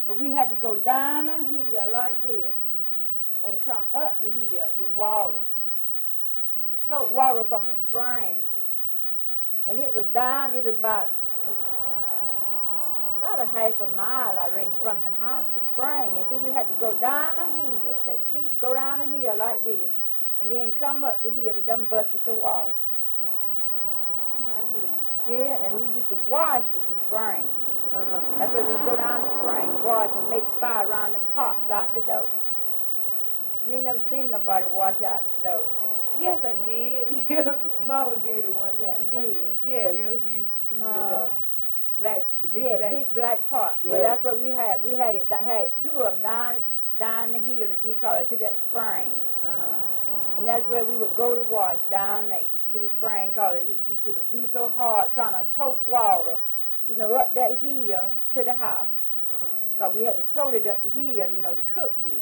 But we had to go down a hill like this and come up the hill with water. Took water from a spring. And it was down, it was about a half a mile, I reckon, from the house to spring. And so you had to go down a hill, that steep, go down a hill like this, and then come up the hill with them buckets of water. Oh, my goodness. Yeah, and we used to wash at the spring. That's where we'd go down the spring, wash and make fire around the pots out the door. You ain't never seen nobody wash out the door. Yes, I did. Mama did it one time. She did? Yeah, you know, she used the big black pot. Yeah. Well, that's what we had. We had two of them down the hill, as we call it, to that spring. And that's where we would go to wash down there to the spring, because it would be so hard trying to tote water, you know, up that hill to the house. Because we had to tote it up the hill, you know, to cook with.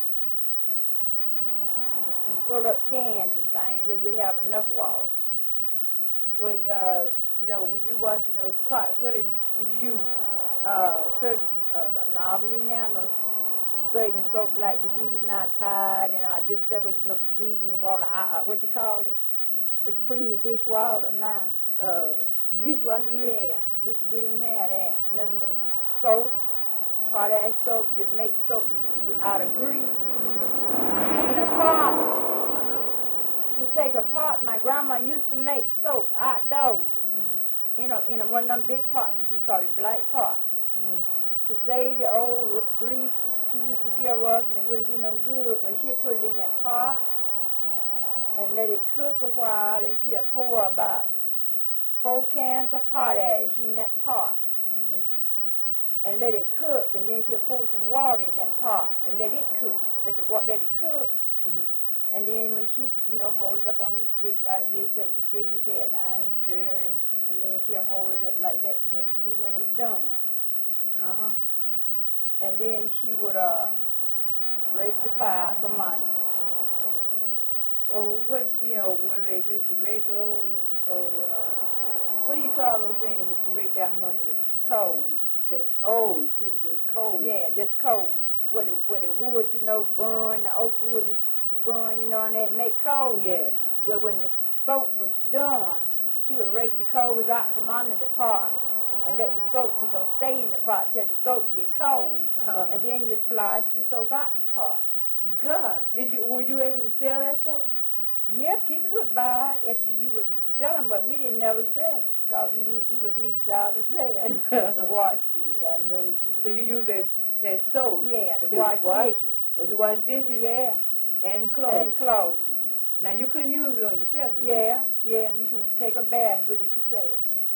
And fill up cans and things. We would have enough water. With, you know, when you washing those pots, what did you use? Certain, no, we didn't have no certain soap like they use now, Tide and this stuff, what you know, squeezing your water. What you call it? What you put in your dishwater now? Dishwasher liquid? Yeah, we didn't have that. Nothing but soap, potash soap that makes soap out of grease. In a pot. You take a pot. My grandma used to make soap outdoors. In one of them big pots that you call it black pot. She saved the old grease she used to give us, and it wouldn't be no good, but she'd put it in that pot and let it cook a while, and she'd pour about 4 cans of potash in that pot and let it cook, and then she'll pour some water in that pot and let it cook. Let it cook. And then when she, you know, holds it up on the stick like this, take the stick and carry it down and stir, and then she'll hold it up like that, you know, to see when it's done. And then she would rake the fire for money. Well, what, you know, were they just a regular old, what do you call those things that you rake out from under there? Coals. Just was cold. Yeah, just coals. Where the wood, you know, burn, the oak wood burn, you know, and that make coals. Yeah. Well, when the soap was done, she would rake the coals out from under the pot and let the soap, you know, stay in the pot till the soap get cold. And then you slice the soap out the pot. God, were you able to sell that soap? Yeah, people would buy it if you would sell them, but we didn't never sell it because we would need it out to sell to wash with. Yeah, I know what you mean. So you use that soap? Yeah, to wash dishes. Oh, to wash dishes? Yeah. And clothes? And clothes. Now, you couldn't use it on yourself? Yeah, you can take a bath with it yourself.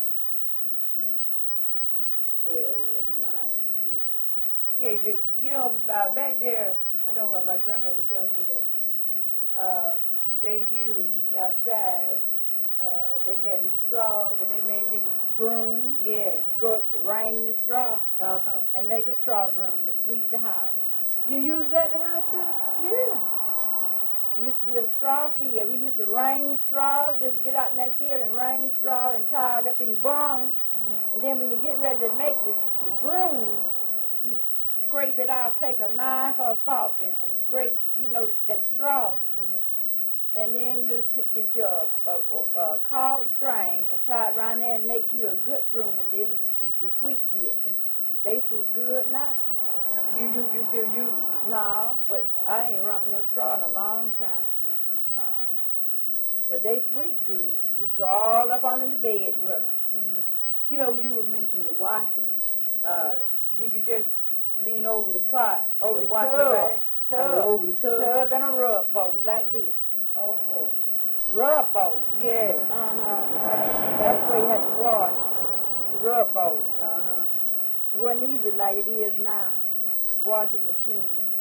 My goodness. Okay, you know, back there, I know my grandma would tell me that they used outside, they had these straws and they made these brooms. Yeah. Go up, wring the straw. And make a straw broom to sweep the house. You use that in the house too? Yeah. It used to be a straw field. We used to wring straws, just get out in that field and wring straw and tie it up in bungs. And then when you get ready to make the broom, you scrape it out, take a knife or a fork and scrape, you know, that straw. And then you get your cord string and tie it around there and make you a good broom, and then the sweep with. And they sweep good now. You still use them? No, but I ain't run no straw in a long time. But they sweep good. You go all up under the bed with them. You know, you were mentioning washing. Did you just lean over the pot over and the wash tub, over the tub and a rub bowl like this? Oh, rub bowl. Yeah. That's where you had to wash the rub bowl. It wasn't easy like it is now. Washing machine.